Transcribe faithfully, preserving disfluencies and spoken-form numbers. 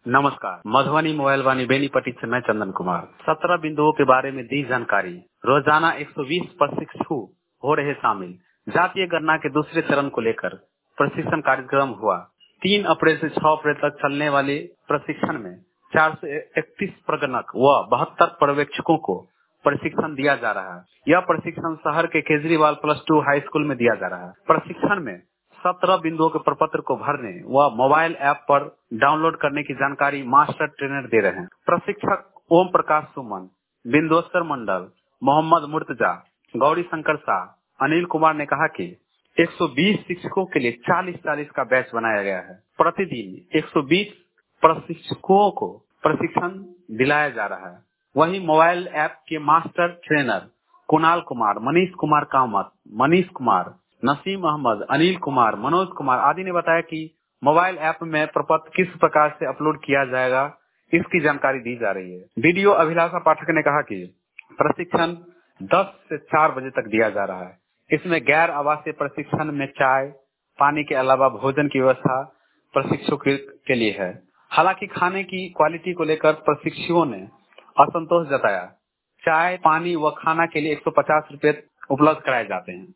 नमस्कार, मधुबनी मोबाइल वाणी बेनीपट्टी से मैं चंदन कुमार। सत्रह बिंदुओं के बारे में दी जानकारी। रोजाना एक सौ बीस प्रशिक्षु हो रहे शामिल। जातीय गणना के दूसरे चरण को लेकर प्रशिक्षण कार्यक्रम हुआ। तीन अप्रैल से छह अप्रैल तक चलने वाले प्रशिक्षण में चार सौ इकतीस प्रगणक व बहत्तर पर्यवेक्षकों को प्रशिक्षण दिया जा रहा है। यह प्रशिक्षण शहर के Kejriwal plus two high school में दिया जा रहा है। प्रशिक्षण में सत्रह बिंदुओं के प्रपत्र को भरने व मोबाइल ऐप पर डाउनलोड करने की जानकारी मास्टर ट्रेनर दे रहे हैं। प्रशिक्षक ओम प्रकाश सुमन, बिंदोस्तर मंडल, मोहम्मद मुर्तजा, गौरी शंकर शाह, अनिल कुमार ने कहा कि एक सौ बीस शिक्षकों के लिए चालीस चालीस का बैच बनाया गया है। प्रतिदिन एक सौ बीस प्रशिक्षकों को प्रशिक्षण दिलाया जा रहा है। वहीं मोबाइल ऐप के मास्टर ट्रेनर कुणाल कुमार, मनीष कुमार कामत, मनीष कुमार, नसीम अहमद, अनिल कुमार, मनोज कुमार आदि ने बताया कि मोबाइल ऐप में प्रपत्र किस प्रकार से अपलोड किया जाएगा, इसकी जानकारी दी जा रही है। वीडियो अभिलाषा पाठक ने कहा कि प्रशिक्षण दस से चार बजे तक दिया जा रहा है। इसमें गैर आवासीय प्रशिक्षण में चाय पानी के अलावा भोजन की व्यवस्था प्रशिक्षुओं के लिए है। हालांकि खाने की क्वालिटी को लेकर प्रशिक्षुओं ने असंतोष जताया। चाय पानी व खाना के लिए एक सौ पचास रुपए उपलब्ध कराए जाते हैं।